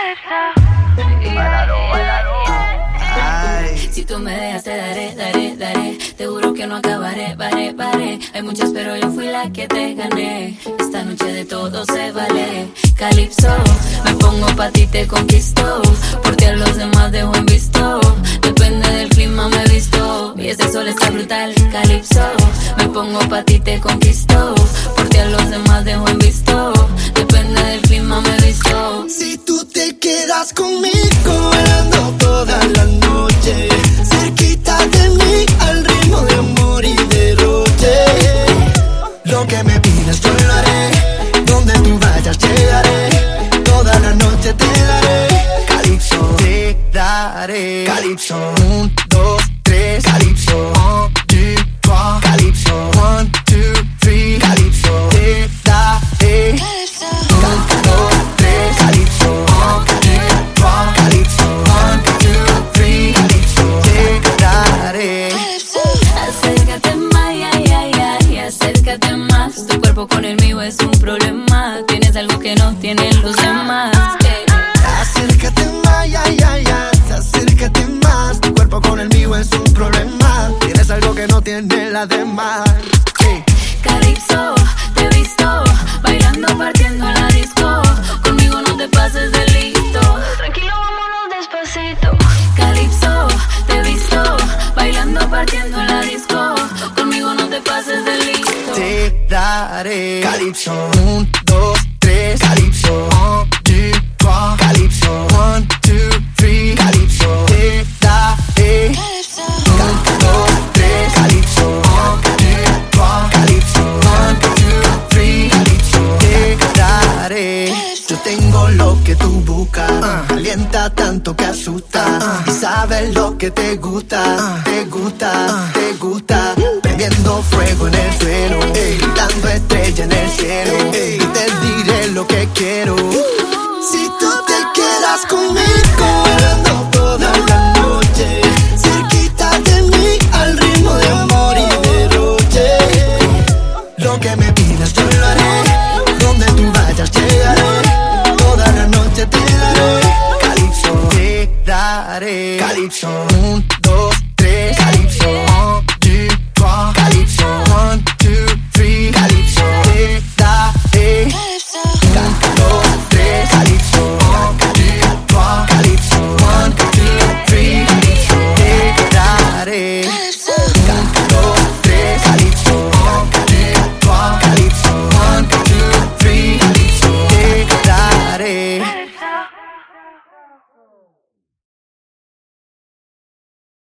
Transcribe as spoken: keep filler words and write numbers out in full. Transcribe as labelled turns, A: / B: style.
A: Bailalo, bailalo.
B: Ay. Si tú me dejas te daré, daré, daré. Te juro que no acabaré, paré, paré. Hay muchas pero yo fui la que te gané. Esta noche de todo se vale. Calypso, me pongo pa' ti, te conquisto. Por ti a los demás dejo en visto. Depende del clima me visto. Y este sol está brutal. Calypso, me pongo pa' ti, te conquisto. Por ti a los demás dejo en visto. Depende del clima me visto.
C: Si tú te quedas conmigo bailando toda la noche, cerquita de mí al ritmo de amor y derroche. Lo que me pidas yo lo haré, donde tú vayas llegaré, toda la noche te daré. Calypso, te daré. Calypso, un, dos, tres. Calypso, un, two, trois. Calypso, one, two, three. Calypso, te daré. Calypso, un, dos, tres. Calypso, one, two, trois. Calypso, one, two, three. Calypso, te daré.
B: Acércate más, ay, ay, ay, acércate más. Tu cuerpo con el mío es un problema. Tienes algo que no tienen los demás. eh.
C: Acércate más, ya, ya, ya. Acércate más. Tu cuerpo con el mío es un problema. Tienes algo que no tienen las demás. Hey.
B: Calypso, te he visto bailando, partiendo en la disco. Conmigo no te pases de listo. Tranquilo, vámonos despacito. Calypso, te he visto bailando, partiendo en la disco. Conmigo no te pases de listo.
C: Te daré. Calypso, un, dos, tres. Calypso, un, two, trois. Calypso, one, two, three. Calypso, te daré. Calypso, un, dos, tres. Calypso, one, two, trois. Calypso, one, two, three. Calypso, te daré. Yo tengo lo que tú buscas, uh. Calienta tanto que asusta, uh. Y sabes lo que te gusta, uh. Te gusta, uh. te gusta. Prendiendo fuego en el suelo, ey. Dando estrella en el cielo, ey. Y te diré lo que